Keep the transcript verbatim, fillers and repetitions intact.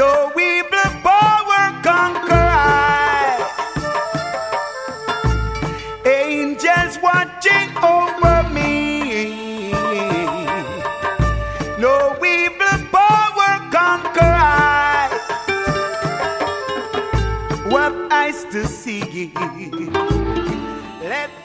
No evil power conquer I. Angels watching over me. No evil power conquer I. What eyes to see. Let